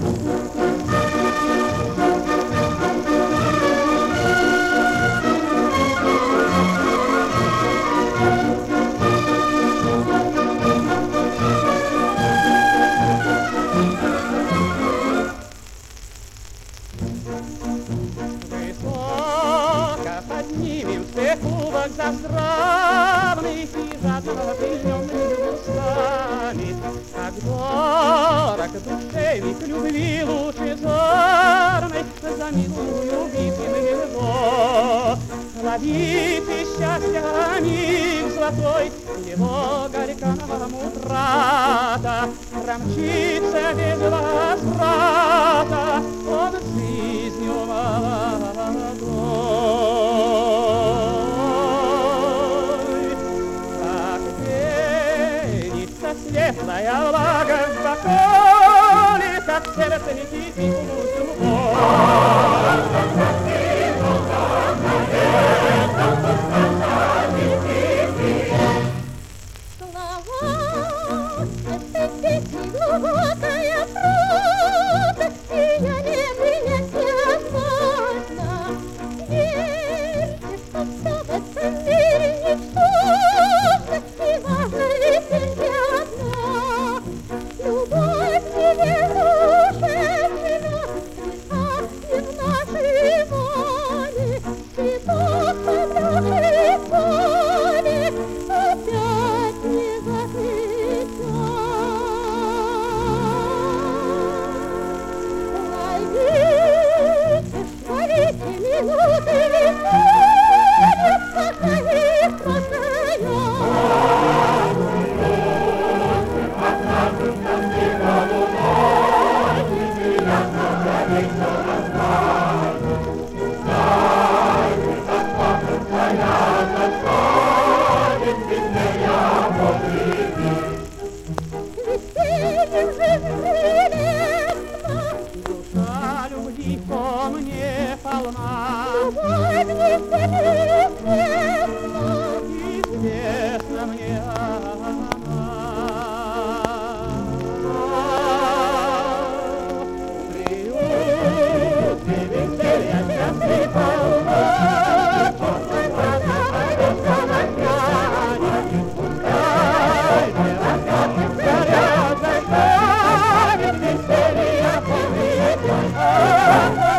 Высоко поднимемся, кубок заздравный, и жадно пильнем устами. Как дорог душевник любви лучше зорной, за милую выпьем его. Ловите счастья миг золотой, его горька нам утрата, промчится без возврата он жизнью молодой. Как пенится светлая влага в бокале, как сердце летит и глубокая правда, и я не принять невозможно. Верьте, что все в этом мире ничтожно, и важно лишь одно. Любовь неведушек живет, и в нашей воле, цветок поблекший в поле, опять не закрыта. Ловите минуты веселья, пока их прощаю. Весельем жизнь прелестна, душа любви ко мне полна. любовь неизвестна, Известна мне она. Приют и веселья частый полна, пускай подается на грани, пускай белокатых горят застанет веселья полный.